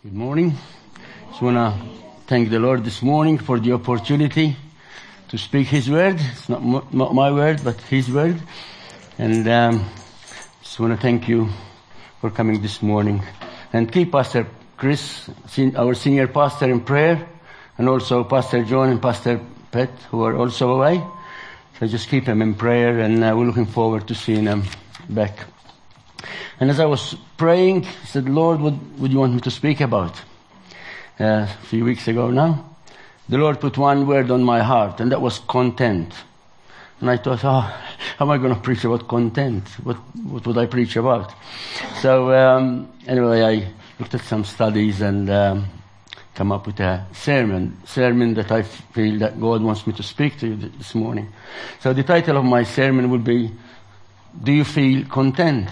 Good morning. Just want to thank the Lord this morning for the opportunity to speak His word. It's not my word, but His word. And just want to thank you for coming this morning. And keep Pastor Chris, our senior pastor, in prayer. And also Pastor John and Pastor Pet, who are also away. So just keep them in prayer, and we're looking forward to seeing them back. And as I was praying, I said, Lord, what would you want me to speak about? A few weeks ago now, the Lord put one word on my heart, and that was content. And I thought, how am I going to preach about content? What would I preach about? So anyway, I looked at some studies and come up with a sermon that I feel that God wants me to speak to you this morning. So the title of my sermon would be, Do You Feel Content?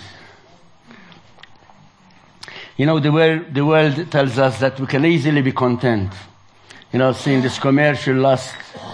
You know, the world tells us that we can easily be content. You know, I've seen this commercial last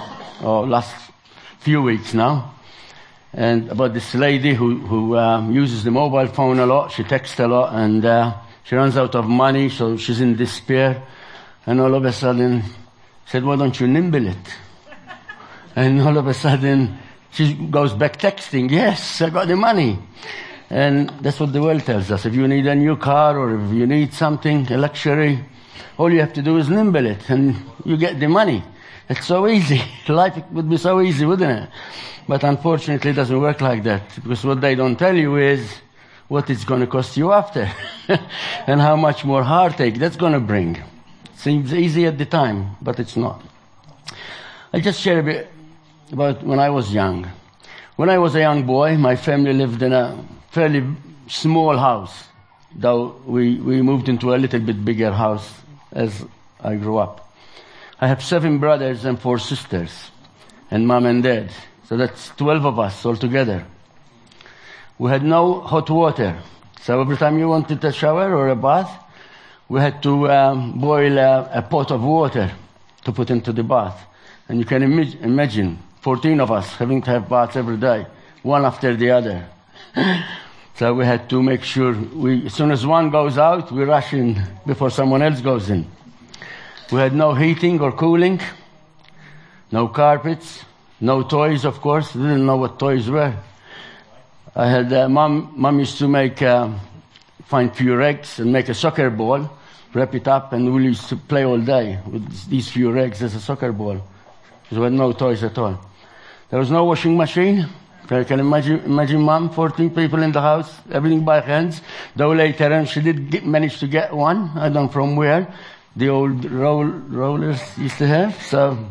few weeks now, and about this lady who uses the mobile phone a lot. She texts a lot, and she runs out of money, so she's in despair. And all of a sudden, said, "Why don't you nimble it?" And all of a sudden, she goes back texting. "Yes, I got the money." And that's what the world tells us. If you need a new car or if you need something, a luxury, all you have to do is nimble it and you get the money. It's so easy. Life would be so easy, wouldn't it? But unfortunately, it doesn't work like that, because what they don't tell you is what it's going to cost you after and how much more heartache that's going to bring. Seems easy at the time, but it's not. I'll just share a bit about when I was young. When I was a young boy, my family lived in a fairly small house, though we moved into a little bit bigger house as I grew up. I have 7 brothers and 4 sisters, and mom and dad. So that's 12 of us all together. We had no hot water. So every time you wanted a shower or a bath, we had to boil a pot of water to put into the bath. And you can imagine 14 of us having to have baths every day, one after the other. So we had to make sure as soon as one goes out, we rush in before someone else goes in. We had no heating or cooling, no carpets, no toys, of course. We didn't know what toys were. I had mom used to find few eggs and make a soccer ball, wrap it up, and we used to play all day with these few eggs as a soccer ball. There were no toys at all. There was no washing machine. I can imagine mom, 14 people in the house, everything by hands. Though later on she did manage to get one. I don't know from where. The old rollers used to have. So,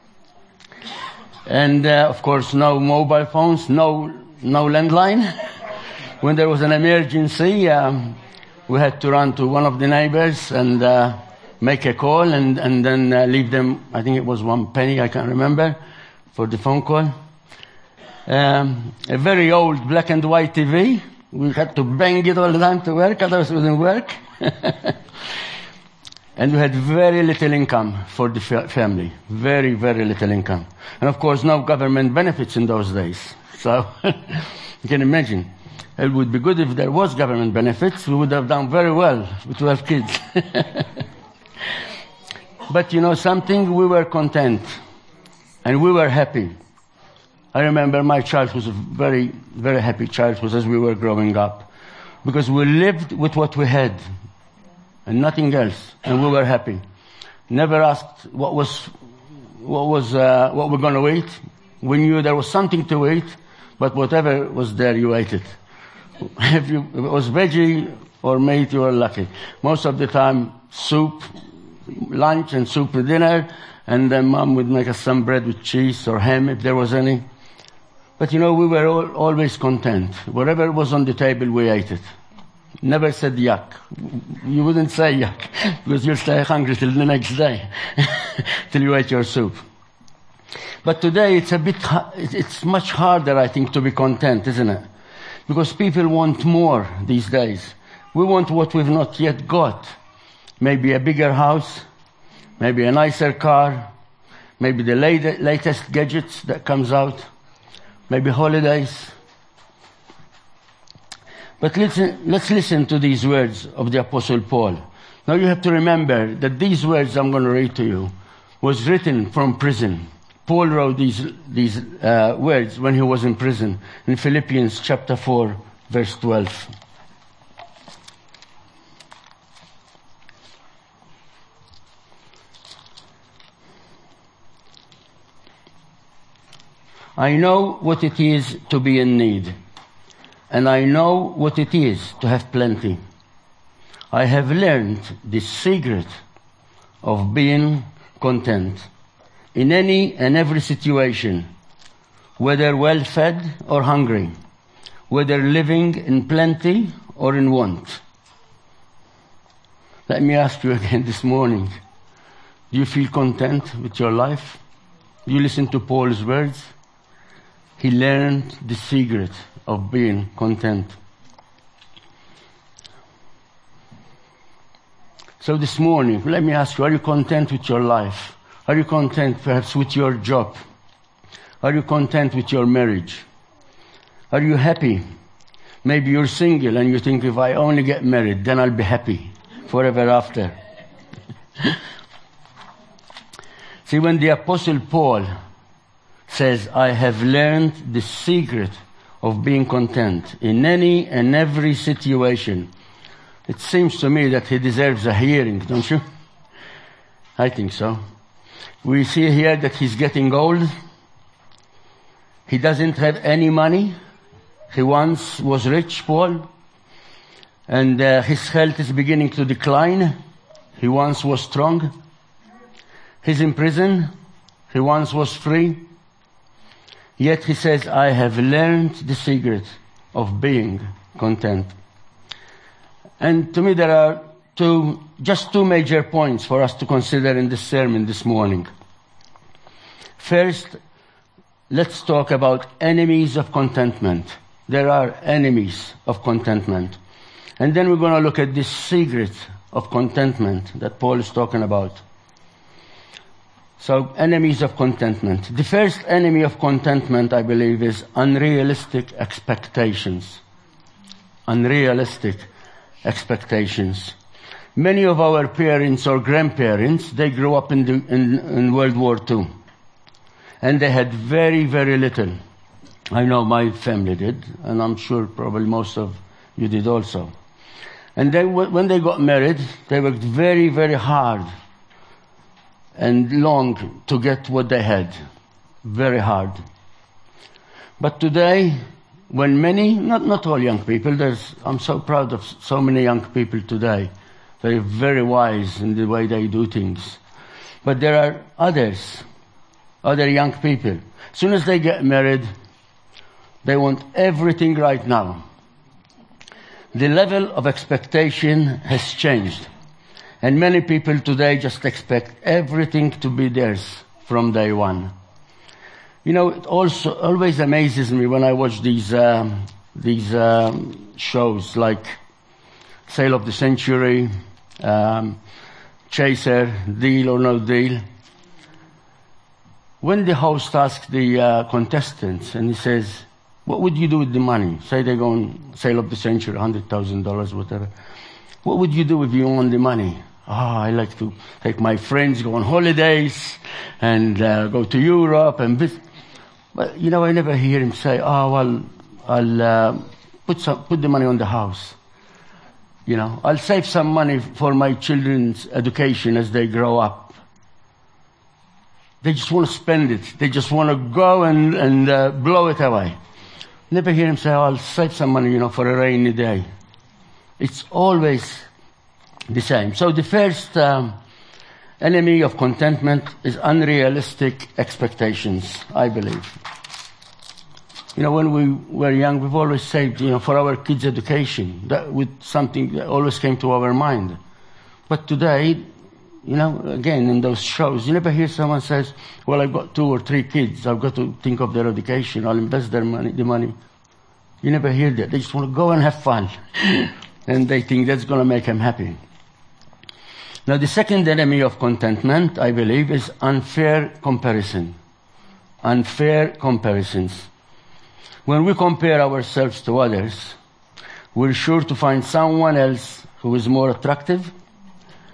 and of course no mobile phones, no landline. When there was an emergency, we had to run to one of the neighbors and make a call and then leave them, I think it was 1 penny, I can't remember, for the phone call. A very old black and white TV. We had to bang it all the time to work, otherwise it wouldn't work. And we had very little income for the family. Very, very little income. And of course, no government benefits in those days. So, you can imagine. It would be good if there was government benefits. We would have done very well with 12 kids. But you know something? We were content. And we were happy. I remember my childhood was a very, very happy childhood as we were growing up. Because we lived with what we had. And nothing else. And we were happy. Never asked what we're going to eat. We knew there was something to eat, but whatever was there, you ate it. If it was veggie or meat, you were lucky. Most of the time, soup, lunch and soup for dinner, and then mom would make us some bread with cheese or ham if there was any. But you know, we were always content. Whatever was on the table, we ate it. Never said yuck. You wouldn't say yuck, because you'll stay hungry till the next day, till you ate your soup. But today it's much harder, I think, to be content, isn't it? Because people want more these days. We want what we've not yet got. Maybe a bigger house, maybe a nicer car, maybe the latest gadgets that comes out, maybe holidays. But let's listen to these words of the Apostle Paul. Now you have to remember that these words I'm going to read to you was written from prison. Paul wrote these words when he was in prison in Philippians chapter 4, verse 12. I know what it is to be in need, and I know what it is to have plenty. I have learned the secret of being content in any and every situation, whether well-fed or hungry, whether living in plenty or in want. Let me ask you again this morning, do you feel content with your life? You listen to Paul's words. He learned the secret of being content. So this morning, let me ask you, are you content with your life? Are you content perhaps with your job? Are you content with your marriage? Are you happy? Maybe you're single and you think, if I only get married, then I'll be happy forever after. See, when the Apostle Paul says, I have learned the secret of being content in any and every situation, it seems to me that he deserves a hearing, don't you? I think so. We see here that he's getting old. He doesn't have any money. He once was rich, Paul. And his health is beginning to decline. He once was strong. He's in prison. He once was free. Yet he says, I have learned the secret of being content. And to me there are just two major points for us to consider in this sermon this morning. First, let's talk about enemies of contentment. There are enemies of contentment. And then we're going to look at this secret of contentment that Paul is talking about. So, enemies of contentment. The first enemy of contentment, I believe, is unrealistic expectations. Unrealistic expectations. Many of our parents or grandparents, they grew up in World War II. And they had very, very little. I know my family did, and I'm sure probably most of you did also. And when they got married, they worked very, very hard and long to get what they had. Very hard. But today, when many, not all young people, I'm so proud of so many young people today. They're very wise in the way they do things. But there are other young people. As soon as they get married, they want everything right now. The level of expectation has changed. And many people today just expect everything to be theirs from day one. You know, it also always amazes me when I watch these shows like Sale of the Century, Chaser, Deal or No Deal. When the host asks the contestants and he says, what would you do with the money? Say they go on Sale of the Century, $100,000, whatever. What would you do if you won the money? I like to take my friends, go on holidays, and go to Europe and visit. But, you know, I never hear him say, I'll put the money on the house. You know, I'll save some money for my children's education as they grow up. They just want to spend it. They just want to go and blow it away. Never hear him say, I'll save some money, you know, for a rainy day. It's always the same. So the first enemy of contentment is unrealistic expectations, I believe. You know, when we were young, we've always saved, you know, for our kids' education. That with something that always came to our mind. But today, you know, again, in those shows, you never hear someone says, well, I've got 2 or 3 kids. I've got to think of their education. I'll invest the money. You never hear that. They just want to go and have fun. And they think that's going to make them happy. Now, the second enemy of contentment, I believe, is unfair comparison. Unfair comparisons. When we compare ourselves to others, we're sure to find someone else who is more attractive,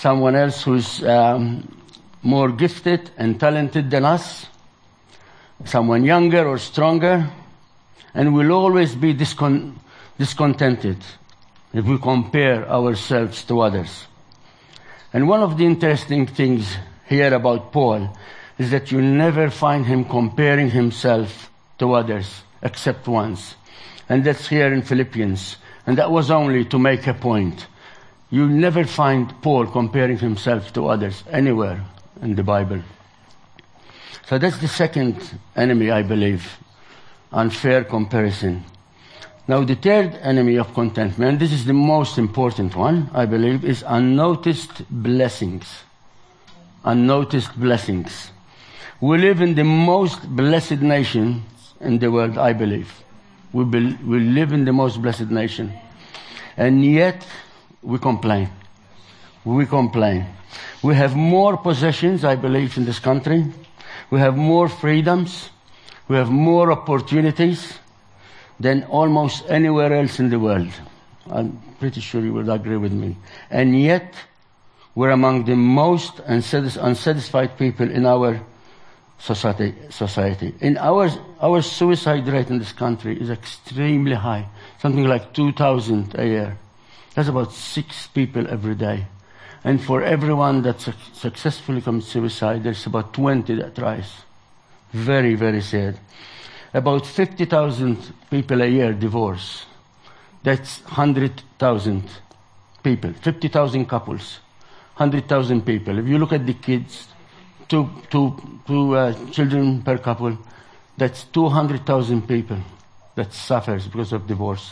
someone else who's more gifted and talented than us, someone younger or stronger, and we'll always be discontented if we compare ourselves to others. And one of the interesting things here about Paul is that you never find him comparing himself to others except once. And that's here in Philippians. And that was only to make a point. You never find Paul comparing himself to others anywhere in the Bible. So that's the second enemy, I believe, unfair comparison. Now the third enemy of contentment, this is the most important one, I believe, is unnoticed blessings. Unnoticed blessings. We live in the most blessed nation in the world, I believe. We live in the most blessed nation. And yet, we complain. We complain. We have more possessions, I believe, in this country. We have more freedoms. We have more opportunities than almost anywhere else in the world. I'm pretty sure you would agree with me. And yet, we're among the most unsatisfied people in our society. In our suicide rate in this country is extremely high, something like 2,000 a year. That's about 6 people every day. And for everyone that successfully commits suicide, there's about 20 that tries. Very, very sad. About 50,000 people a year divorce. That's 100,000 people. 50,000 couples. 100,000 people. If you look at the kids, two children per couple, that's 200,000 people that suffers because of divorce.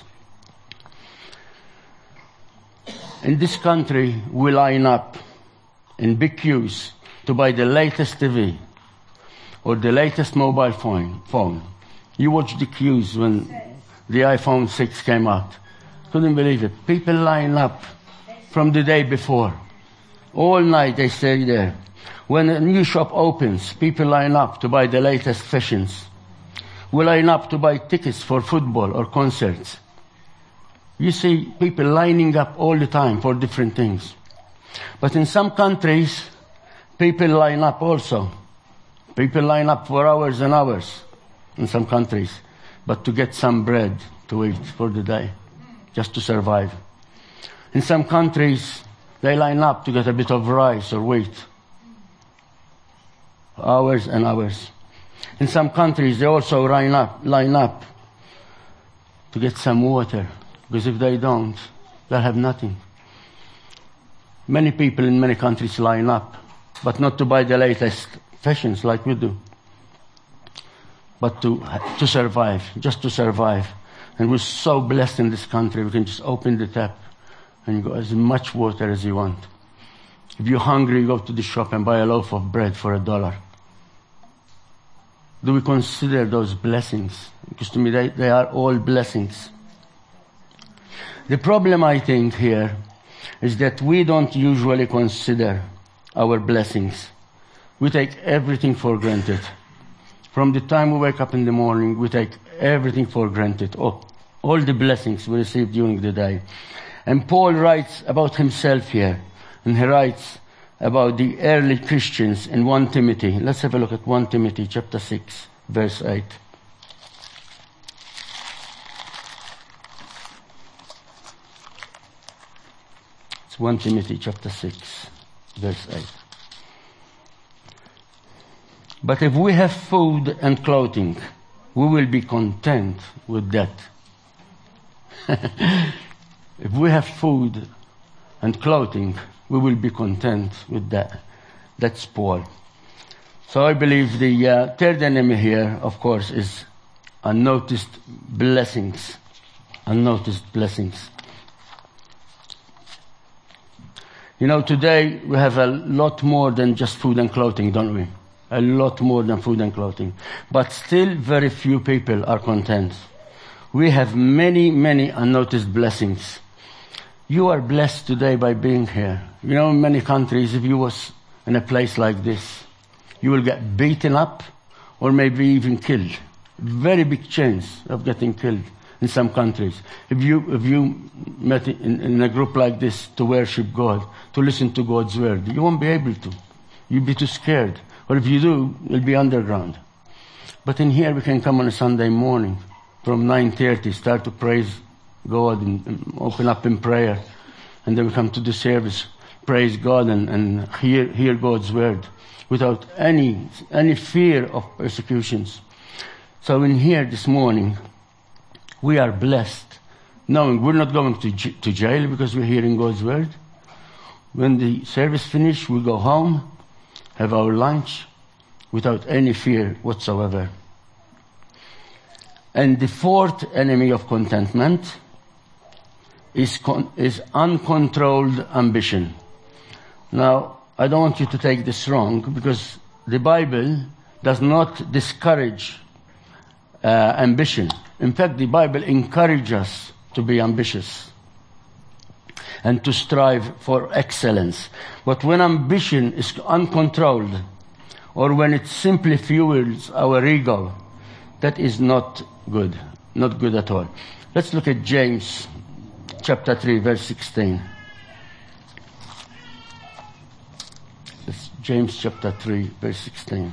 In this country, we line up in big queues to buy the latest TV or the latest mobile phone. You watch the queues when the iPhone 6 came out. Couldn't believe it. People line up from the day before. All night they stay there. When a new shop opens, people line up to buy the latest fashions. We line up to buy tickets for football or concerts. You see people lining up all the time for different things. But in some countries, people line up also. People line up for hours and hours in some countries, but to get some bread to eat for the day, just to survive. In some countries, they line up to get a bit of rice or wheat. Hours and hours. In some countries, they also line up to get some water, because if they don't, they'll have nothing. Many people in many countries line up, but not to buy the latest fashions like we do, but to survive, just to survive. And we're so blessed in this country, we can just open the tap and go as much water as you want. If you're hungry, you go to the shop and buy a loaf of bread for $1. Do we consider those blessings? Because to me, they are all blessings. The problem, I think, here is that we don't usually consider our blessings. We take everything for granted. From the time we wake up in the morning, we take everything for granted. All the blessings we receive during the day. And Paul writes about himself here. And he writes about the early Christians in 1 Timothy. Let's have a look at 1 Timothy chapter 6, verse 8. It's 1 Timothy chapter 6, verse 8. But if we have food and clothing, we will be content with that. If we have food and clothing, we will be content with that. That's Paul. So I believe the third enemy here, of course, is unnoticed blessings. Unnoticed blessings. You know, today we have a lot more than just food and clothing, don't we? A lot more than food and clothing. But still very few people are content. We have many, many unnoticed blessings. You are blessed today by being here. You know, in many countries, if you was in a place like this, you will get beaten up or maybe even killed. Very big chance of getting killed in some countries. If you met in a group like this to worship God, to listen to God's word, you won't be able to. You'll be too scared. Or if you do, you'll be underground. But in here we can come on a Sunday morning from 9:30, start to praise God and open up in prayer. And then we come to the service, praise God and hear God's word without any fear of persecutions. So in here this morning, we are blessed, knowing we're not going to jail because we're hearing God's word. When the service finishes, we go home, have our lunch, without any fear whatsoever. And the fourth enemy of contentment is uncontrolled ambition. Now, I don't want you to take this wrong, because the Bible does not discourage ambition. In fact, the Bible encourages us to be ambitious and to strive for excellence. But when ambition is uncontrolled, or when it simply fuels our ego, that is not good. Not good at all. Let's look at James chapter 3, verse 16. It's James chapter 3, verse 16.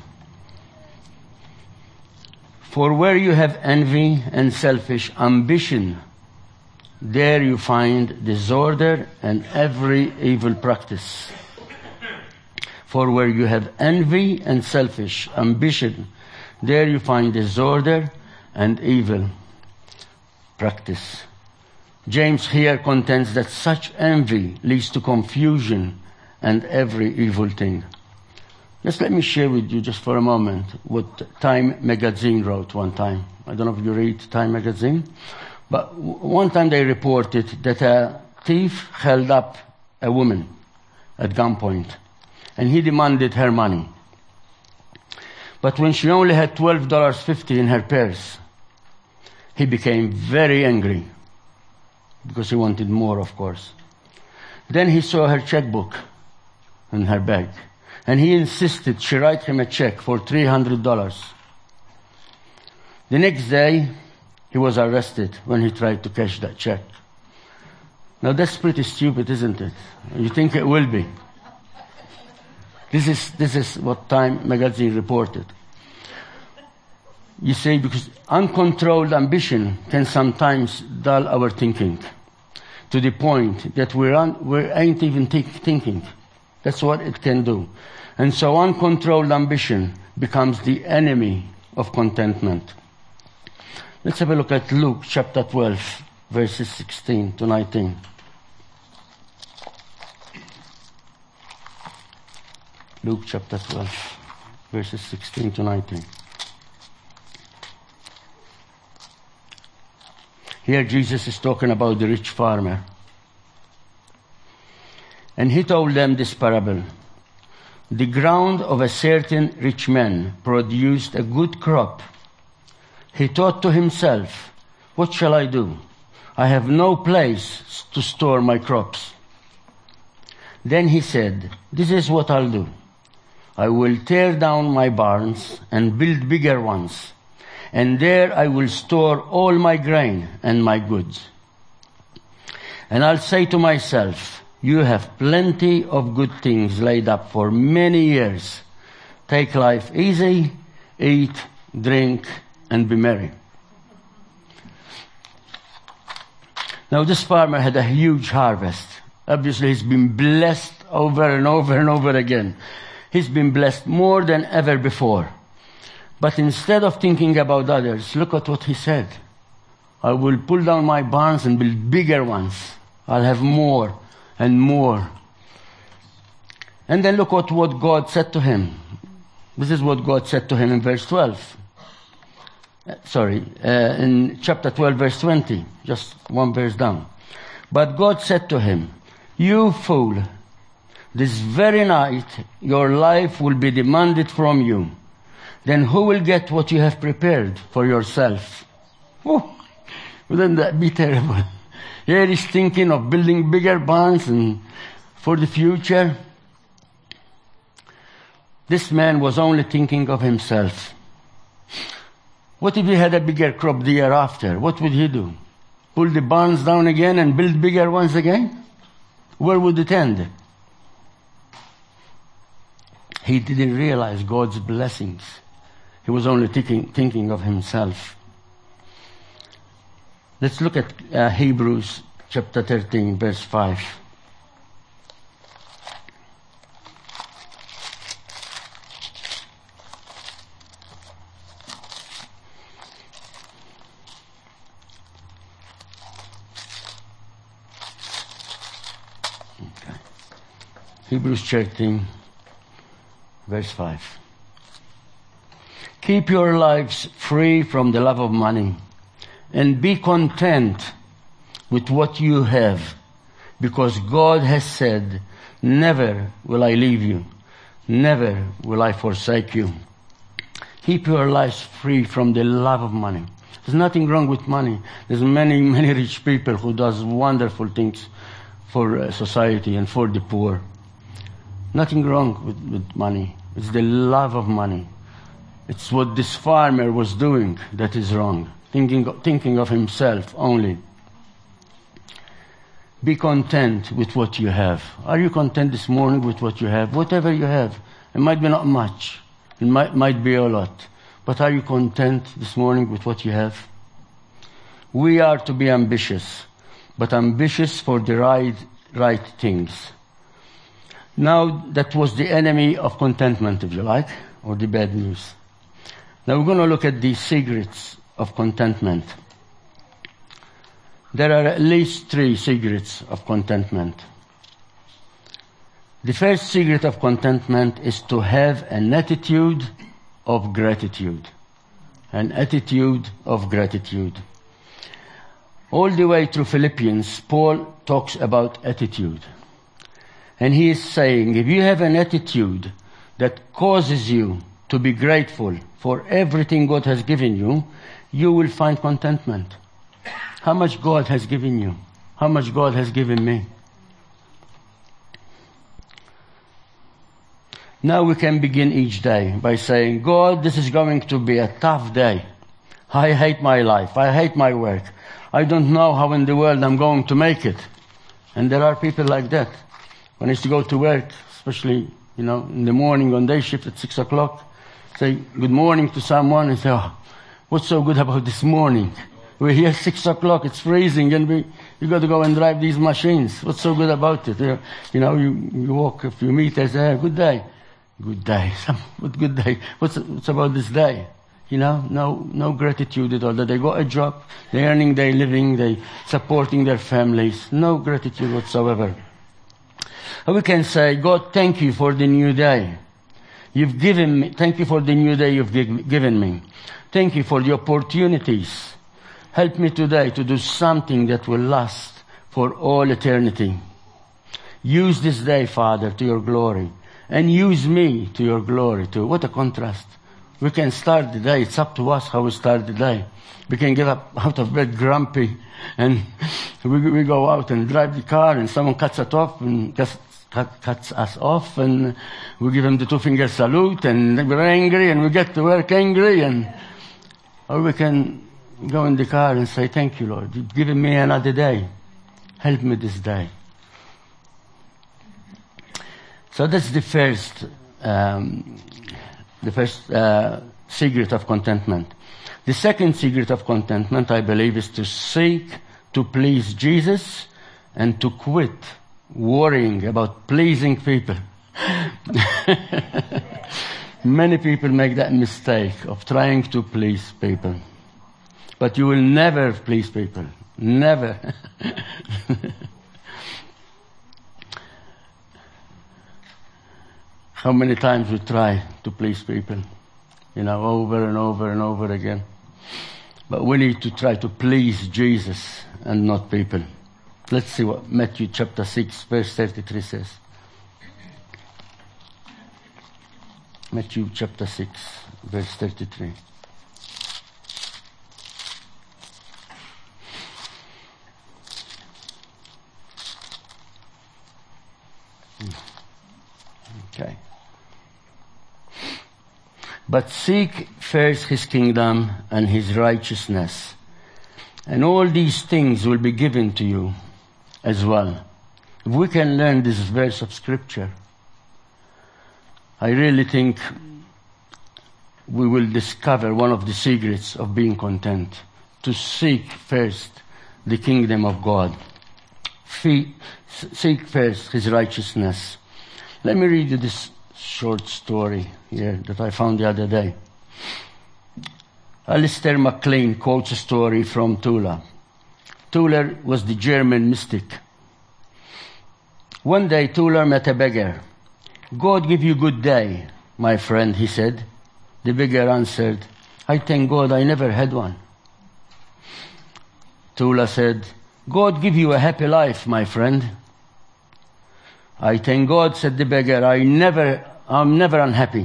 For where you have envy and selfish ambition, there you find disorder and every evil practice. For where you have envy and selfish ambition, there you find disorder and evil practice. James here contends that such envy leads to confusion and every evil thing. Just let me share with you just for a moment what Time magazine wrote one time. I don't know if you read Time magazine, but one time they reported that a thief held up a woman at gunpoint, and he demanded her money. But when she only had $12.50 in her purse, he became very angry, because he wanted more, of course. Then he saw her checkbook in her bag, and he insisted she write him a check for $300. The next day, he was arrested when he tried to cash that check. Now that's pretty stupid, isn't it? You think it will be? This is what Time magazine reported. You see, because uncontrolled ambition can sometimes dull our thinking to the point that we ain't even thinking. That's what it can do. And so uncontrolled ambition becomes the enemy of contentment. Let's have a look at Luke chapter 12, verses 16 to 19. Luke chapter 12, verses 16 to 19. Here Jesus is talking about the rich farmer. And he told them this parable. The ground of a certain rich man produced a good crop. He thought to himself, what shall I do? I have no place to store my crops. Then he said, this is what I'll do. I will tear down my barns and build bigger ones, and there I will store all my grain and my goods. And I'll say to myself, you have plenty of good things laid up for many years. Take life easy, eat, drink, and be merry. Now this farmer had a huge harvest. Obviously he's been blessed over and over and over again. He's been blessed more than ever before. But instead of thinking about others, look at what he said. I will pull down my barns and build bigger ones. I'll have more and more. And then look at what God said to him. This is what God said to him in verse 12. In chapter 12, verse 20. Just one verse down. But God said to him, you fool, this very night your life will be demanded from you. Then who will get what you have prepared for yourself? Oh, wouldn't that be terrible? Here he's thinking of building bigger barns and for the future. This man was only thinking of himself. What if he had a bigger crop the year after? What would he do? Pull the barns down again and build bigger ones again? Where would it end? He didn't realize God's blessings. He was only thinking of himself. Let's look at Hebrews chapter 13, verse 5. Okay. Hebrews 13, verse 5. Keep your lives free from the love of money, and be content with what you have, because God has said, never will I leave you, never will I forsake you. Keep your lives free from the love of money. There's nothing wrong with money. There's many rich people who does wonderful things for society and for the poor. Nothing wrong with money. It's the love of money. It's what this farmer was doing that is wrong. Thinking of himself only. Be content with what you have. Are you content this morning with what you have? Whatever you have. It might be not much. It might be a lot. But are you content this morning with what you have? We are to be ambitious, but ambitious for the right things. Now, that was the enemy of contentment, if you like, or the bad news. Now we're going to look at the secrets of contentment. There are at least 3 secrets of contentment. The first secret of contentment is to have an attitude of gratitude. An attitude of gratitude. All the way through Philippians, Paul talks about attitude. And he is saying, if you have an attitude that causes you to be grateful for everything God has given you, you will find contentment. How much God has given you? How much God has given me? Now we can begin each day by saying, God, this is going to be a tough day. I hate my life. I hate my work. I don't know how in the world I'm going to make it. And there are people like that. When I used to go to work, especially, in the morning on day shift at 6 o'clock, say good morning to someone and say, oh, what's so good about this morning? We're here 6 o'clock, it's freezing, and you got to go and drive these machines. What's so good about it? You walk a few meters, good day. Good day. What good day? What's about this day? No gratitude at all. That they got a job, they're earning their living, they supporting their families. No gratitude whatsoever. And we can say, God, thank you for the new day. You've given me, thank you for the new day you've given me. Thank you for the opportunities. Help me today to do something that will last for all eternity. Use this day, Father, to your glory. And use me to your glory too. What a contrast. We can start the day. It's up to us how we start the day. We can get up out of bed grumpy and we go out and drive the car and someone cuts us off and we give him the 2-finger salute and we're angry and we get to work angry or we can go in the car and say, thank you, Lord. You've given me another day. Help me this day. So that's the first secret of contentment. The second secret of contentment, I believe, is to seek to please Jesus and to quit worrying about pleasing people. Many people make that mistake of trying to please people. But you will never please people. Never. How many times we try to please people, over and over and over again. But we need to try to please Jesus and not people. Let's see what Matthew chapter 6, verse 33 says. Matthew chapter 6, verse 33. Okay. But seek first his kingdom and his righteousness, and all these things will be given to you as well. If we can learn this verse of Scripture, I really think we will discover one of the secrets of being content, to seek first the kingdom of God. Seek first his righteousness. Let me read you this short story here that I found the other day. Alistair MacLean quotes a story from Tula. Tula was the German mystic. One day Tula met a beggar. "God give you good day, my friend," he said. The beggar answered, "I thank God I never had one." Tula said, "God give you a happy life, my friend." "I thank God," said the beggar, I'm never unhappy."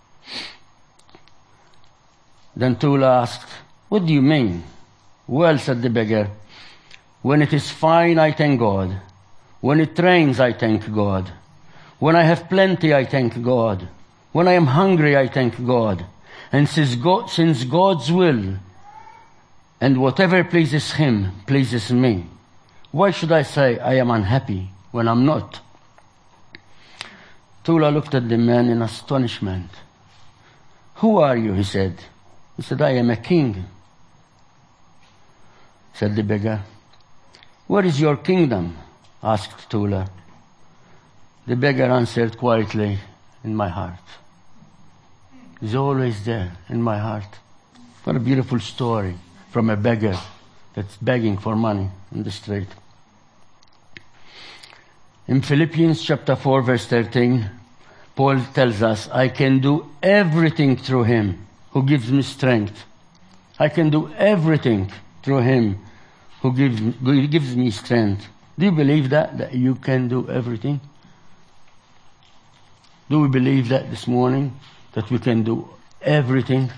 Then Tula asked, "What do you mean?" "Well," said the beggar, "when it is fine, I thank God. When it rains, I thank God. When I have plenty, I thank God. When I am hungry, I thank God. And since God's will and whatever pleases him pleases me, why should I say I am unhappy when I'm not?" Tula looked at the man in astonishment. "Who are you?" he said. He said, "I am a king." Said the beggar. "Where is your kingdom?" asked Tula. The beggar answered quietly, "In my heart." He's always there, in my heart. What a beautiful story from a beggar that's begging for money in the street. In Philippians chapter 4, verse 13, Paul tells us, "I can do everything through him who gives me strength." I can do everything through him who gives me strength. Do you believe that you can do everything? Do we believe that this morning, that we can do everything?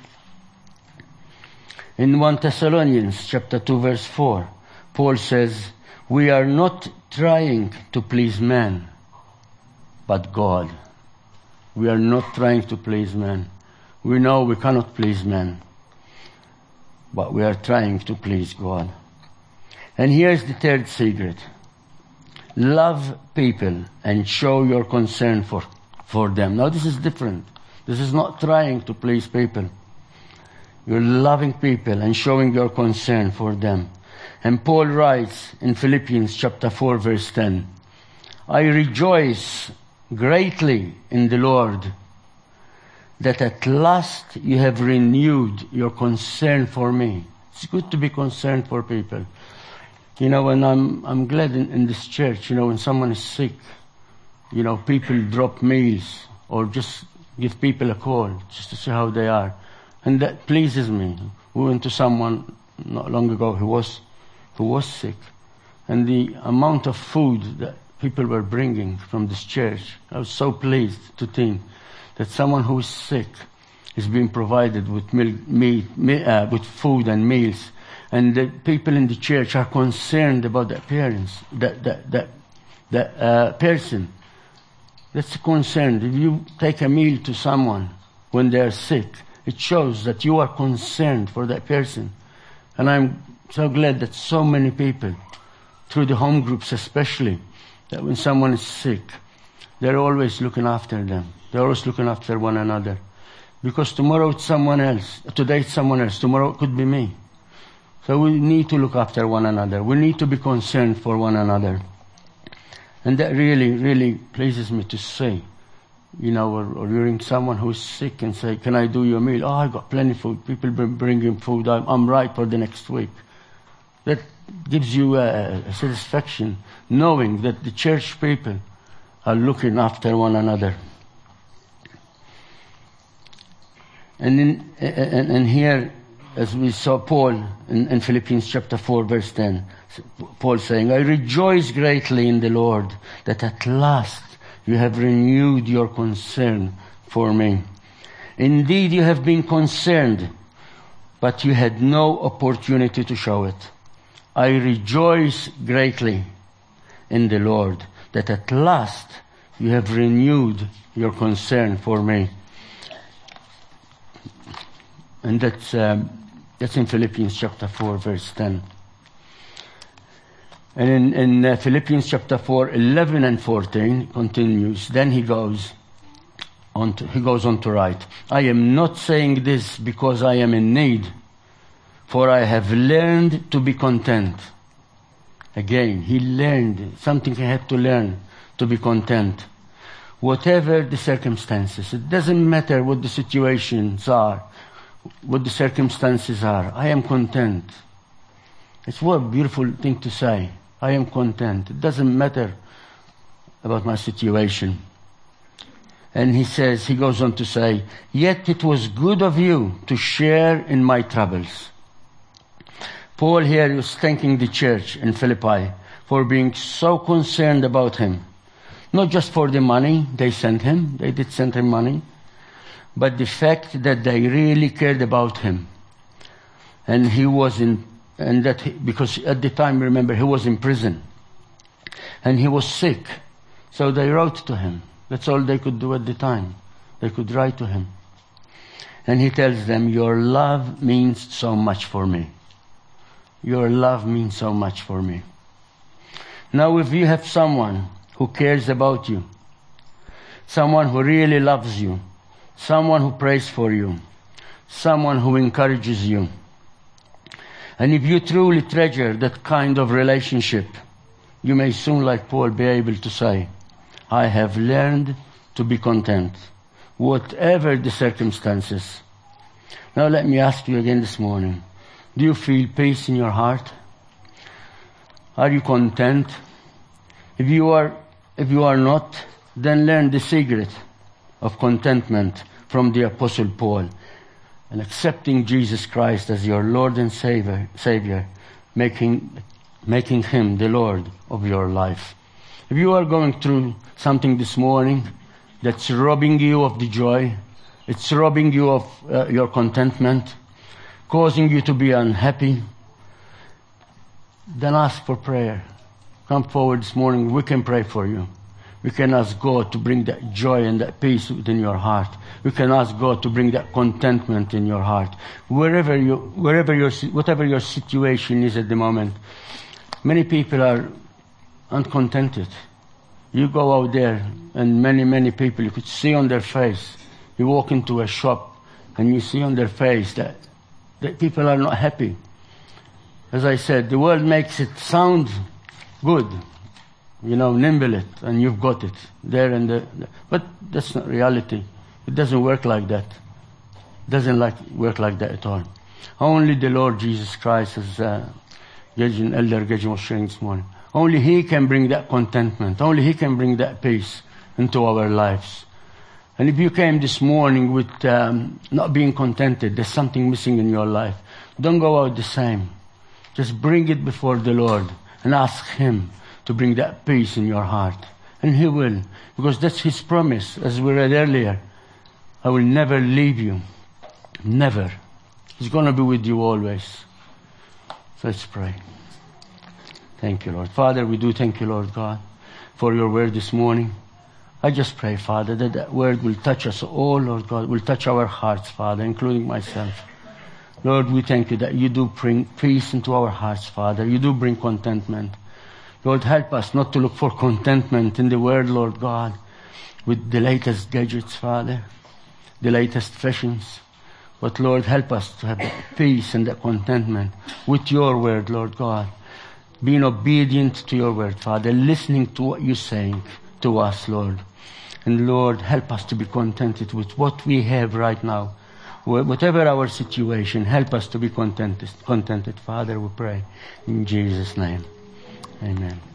In 1 Thessalonians chapter 2, verse 4, Paul says, "We are not trying to please man, but God." We are not trying to please man. We know we cannot please man, but we are trying to please God. And here's the third secret. Love people and show your concern for them. Now this is different. This is not trying to please people. You're loving people and showing your concern for them. And Paul writes in Philippians chapter 4, verse 10, "I rejoice greatly in the Lord that at last you have renewed your concern for me." It's good to be concerned for people. You know, and I'm glad in this church, you know, when someone is sick, you know, people drop meals or just give people a call just to see how they are. And that pleases me. We went to someone not long ago who was sick. And the amount of food that people were bringing from this church, I was so pleased to think that someone who is sick is being provided with with food and meals. And the people in the church are concerned about the appearance, that person. That's a concern. If you take a meal to someone when they are sick, it shows that you are concerned for that person. And I'm so glad that so many people, through the home groups especially, that when someone is sick, they're always looking after them. They're always looking after one another. Because tomorrow it's someone else. Today it's someone else. Tomorrow it could be me. So we need to look after one another. We need to be concerned for one another. And that really, really pleases me to say, you know, or hearing someone who's sick and say, "Can I do your meal?" "Oh, I got plenty of food." People bringing food. I'm right for the next week. That gives you a satisfaction, knowing that the church people are looking after one another. And here, as we saw Paul in Philippians chapter 4, verse 10, Paul saying, "I rejoice greatly in the Lord that at last you have renewed your concern for me. Indeed, you have been concerned, but you had no opportunity to show it. I rejoice greatly in the Lord that at last you have renewed your concern for me." And that's in Philippians chapter 4, verse 10. And in Philippians chapter 4, 11 and 14 continues. Then he goes on to write, I am not saying this because I am in need, for I have learned to be content. Again, he learned something he had to learn, to be content. Whatever the circumstances, it doesn't matter what the situations are, what the circumstances are, I am content. It's what a beautiful thing to say. I am content. It doesn't matter about my situation. And he goes on to say, yet it was good of you to share in my troubles. Paul here is thanking the church in Philippi for being so concerned about him. Not just for the money they sent him, they did send him money, but the fact that they really cared about him. And because at the time, remember, he was in prison. And he was sick. So they wrote to him. That's all they could do at the time. They could write to him. And he tells them, your love means so much for me. Your love means so much for me. Now if you have someone who cares about you, someone who really loves you, someone who prays for you, someone who encourages you, and if you truly treasure that kind of relationship, you may soon, like Paul, be able to say, I have learned to be content, whatever the circumstances. Now let me ask you again this morning, do you feel peace in your heart? Are you content? If you are not, then learn the secret of contentment from the Apostle Paul, and accepting Jesus Christ as your Lord and Savior, making Him the Lord of your life. If you are going through something this morning that's robbing you of the joy, it's robbing you of your contentment, causing you to be unhappy, then ask for prayer. Come forward this morning, we can pray for you. We can ask God to bring that joy and that peace within your heart. We can ask God to bring that contentment in your heart. Whatever your situation is at the moment. Many people are uncontented. You go out there and many people, you could see on their face. You walk into a shop and you see on their face that people are not happy. As I said, the world makes it sound good. Nimble it, and you've got it there and there. But that's not reality. It doesn't work like that. It doesn't work like that at all. Only the Lord Jesus Christ, as Elder Gagin was sharing this morning, only He can bring that contentment. Only He can bring that peace into our lives. And if you came this morning with not being contented, there's something missing in your life, don't go out the same. Just bring it before the Lord and ask Him to bring that peace in your heart. And He will, because that's His promise, as we read earlier. I will never leave you. Never. He's going to be with you always. So let's pray. Thank you, Lord. Father, we do thank you, Lord God, for your word this morning. I just pray, Father, that word will touch us all, Lord God, will touch our hearts, Father, including myself. Lord, we thank you that you do bring peace into our hearts, Father. You do bring contentment. Lord, help us not to look for contentment in the world, Lord God, with the latest gadgets, Father, the latest fashions. But Lord, help us to have that peace and that contentment with your word, Lord God. Being obedient to your word, Father, listening to what you're saying to us, Lord. And Lord, help us to be contented with what we have right now. Whatever our situation, help us to be contented, Father, we pray. In Jesus' name. Amen.